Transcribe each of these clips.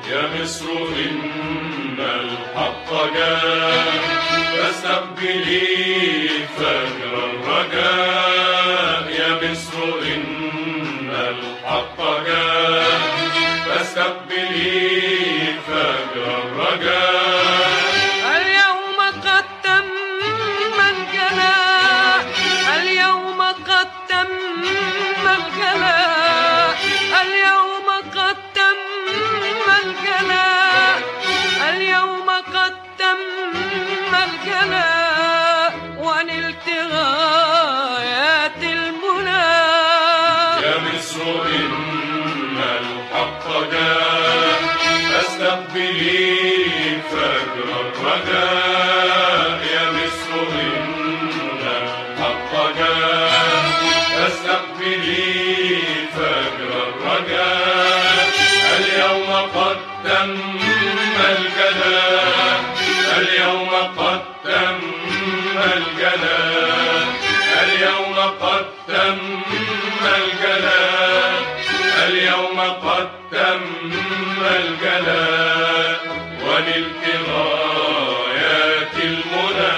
يا مصر إن الحق جاء فاستقبلي فجر الرجاء. يا مصر إن الحق جاء فاستقبلي فجر الرجاء. اليوم قد تم الجلاء، اليوم قد تم الجلاء، اليوم قد تم الجلاء، اليوم قد تم الجلاء ونلت غايات المنى. يا مصر إن الحق جاء فاستقبلي فجر الرجاء. يا مصر إن الحق جاء فاستقبلي فجر الرجاء. اليوم قد تم الجلاء، اليوم قد تم الجلاء، اليوم قد تم الجلاء، اليوم قد تم الجلاء ونلت غايات المنى.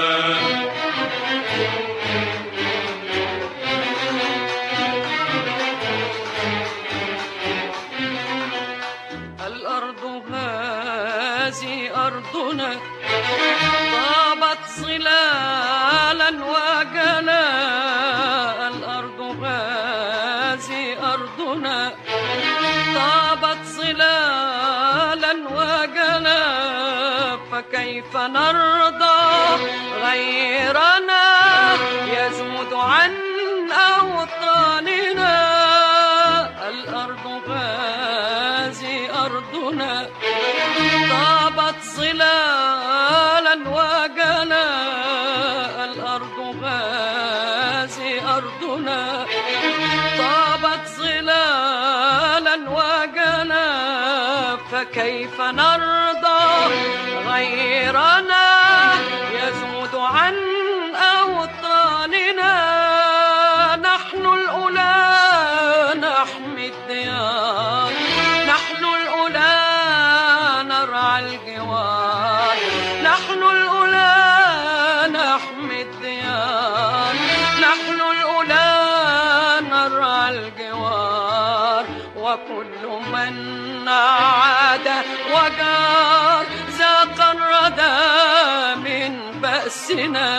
الأرض هذه أرضنا طابت ظلالا وجلاء. الأرض هذه أرضنا طابت ظلالا وجلاء. فكيف نرضى غيرنا يزود عن أوطاننا. الأرض هذه أرضنا طابت ظلالا وجلاء. الأرض هذه أرضنا طابت ظلالا وجلاء. فكيف نرضى غيرنا يزود عن أوطاننا. نحن الأولى نحمي الديار، نحن الأولى نرعى الجوار، نحن الأولى نحمي الديار، نحن الأولى نرعى الجوار. وكل من عاد وجار ذاق الردى من بأسنا.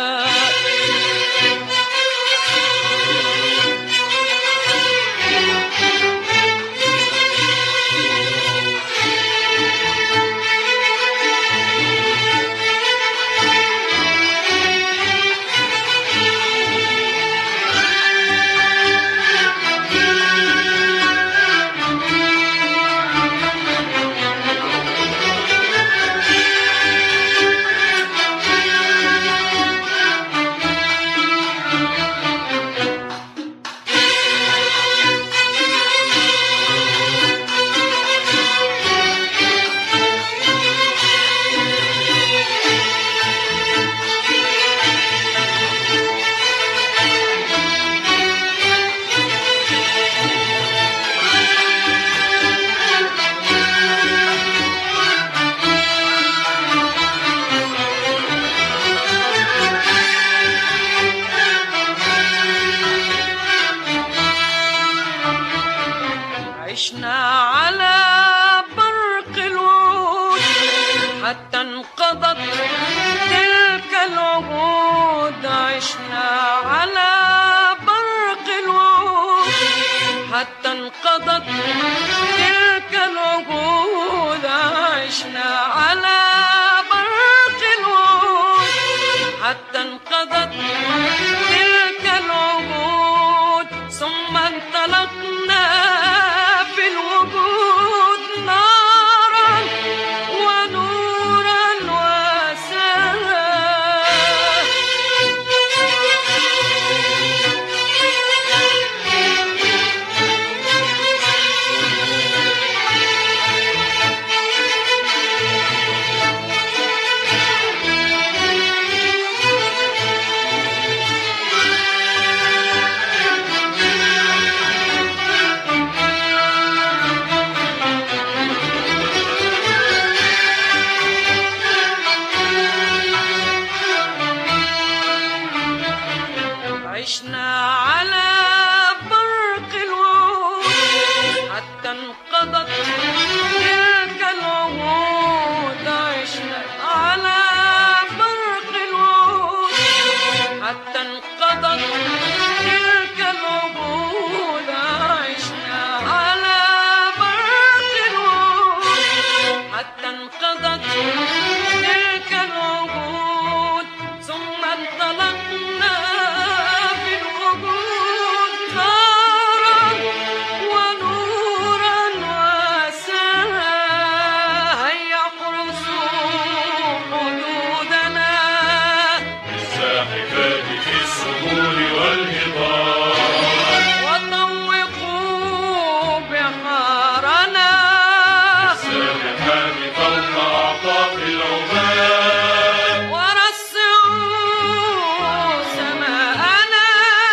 عشنا على برق الوعود حتى انقضت تلك العهود. عشنا على برق الوعود حتى انقضت تلك العهود. عشنا على برق الوعود حتى انقضت تلك العهود. ثم انطلقنا في الوجود نارا ونورا وسلام. تلك العهود عشنا على برق الوعود حتى انقضت تلك العهود عشنا على برق الوعود حتى انقضت تلك العهود ثم انطلقنا في الوجود نارا ونورا وسرا هيا احرسوا حدودنا بالزاحفات في السهول والهضاب وطوقوا بحارنا السابحات فوق أعطاف العباد ورسعوا سماءنا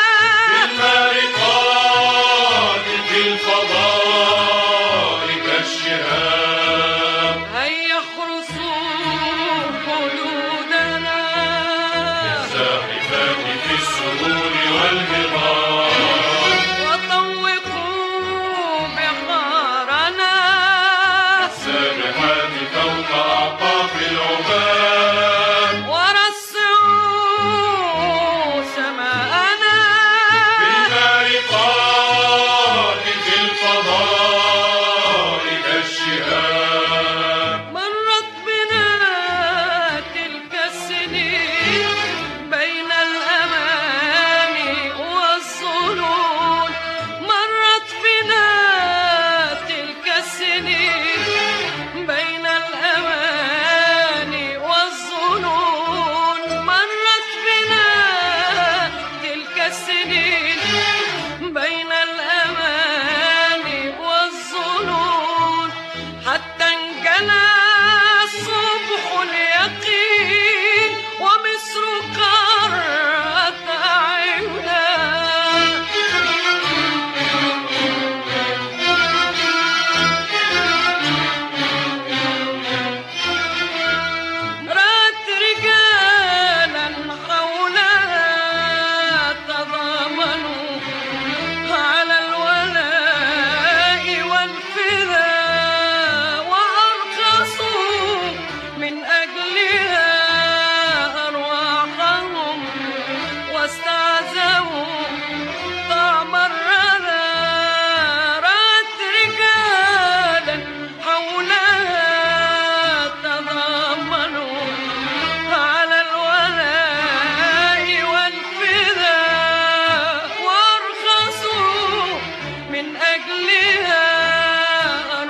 بالمارقات في الفضاء كالشهاب هيا احرسوا حدودنا الزاحفات في السهول والهضاب وطوقوا بحارنا السابحات فوق أعطاف العباد ورسعوا سماءنا بالمارقات في الفضاء كالشهاب مرت بنا تلك السنين بين الأماني والظنون مرت بنا تلك السنين بين الأماني والظنون مرت بنا تلك السنين بين الأماني والظنون حتى انجلى صبح اليقين ومصر قرت أعيننا رأت رجالا حولها تضامنوا على الولاء والفداء وأرخصوا من أجلها أرواحهم واستعزوا طعم الردى رأت رجالا حولها تضامنوا على الولاء والفداء وارخصوا من أجلها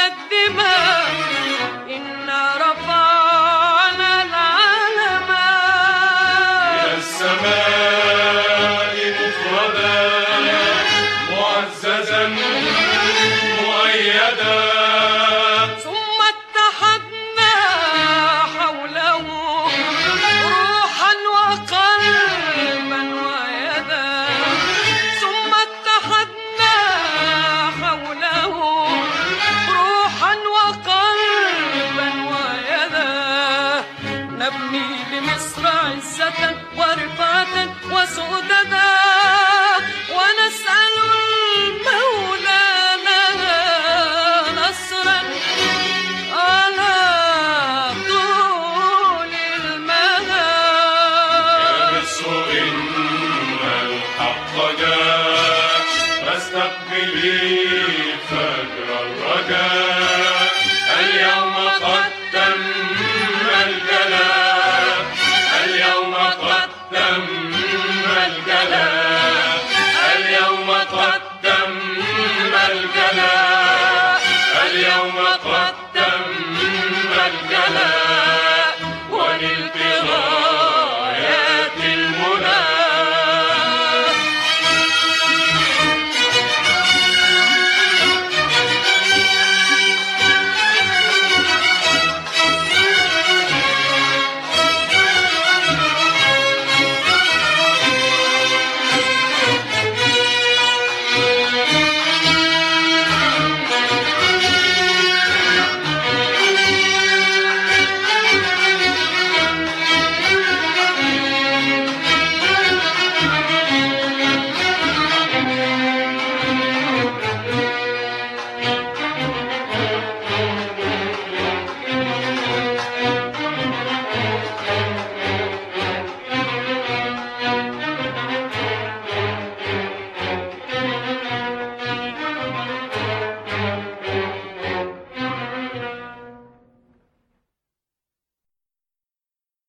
الدماء إنا رفعنا العلم إلى السماء مفردا معززا مؤيدا ثم اتحدنا حوله روحا وقلبا ويدا ثم اتحدنا حوله روحا وقلبا ويدا نبني لمصر عزة ورفعة وسؤددا ونسأل المولى لها نصرا على طول المدى يا مصر إن الحق جاء فاستقبلي فجر الرجاء اليوم قد تم الجلاء اليوم قد تم الجلاء اليوم قد تم الجلاء اليوم قد تم الجلاء